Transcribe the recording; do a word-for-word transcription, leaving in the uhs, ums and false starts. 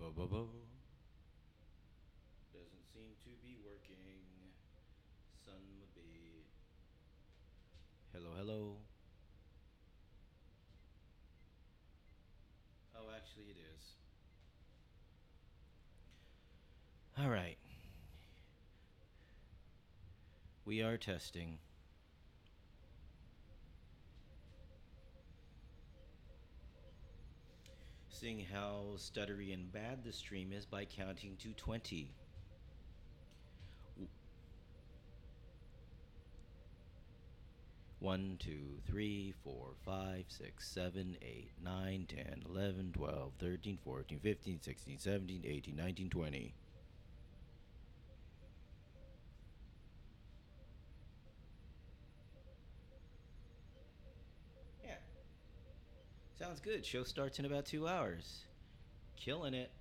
bu- bu- bu. Doesn't seem to be working. Son would be. Hello, hello. Oh, actually, it is. All right. We are testing. Seeing how stuttery and bad the stream is by counting to twenty. one, two, three, four, five, six, seven, eight, nine, ten, eleven, twelve, thirteen, fourteen, fifteen, sixteen, seventeen, eighteen, nineteen, twenty. Yeah. Sounds good. Show starts in about two hours. Killing it.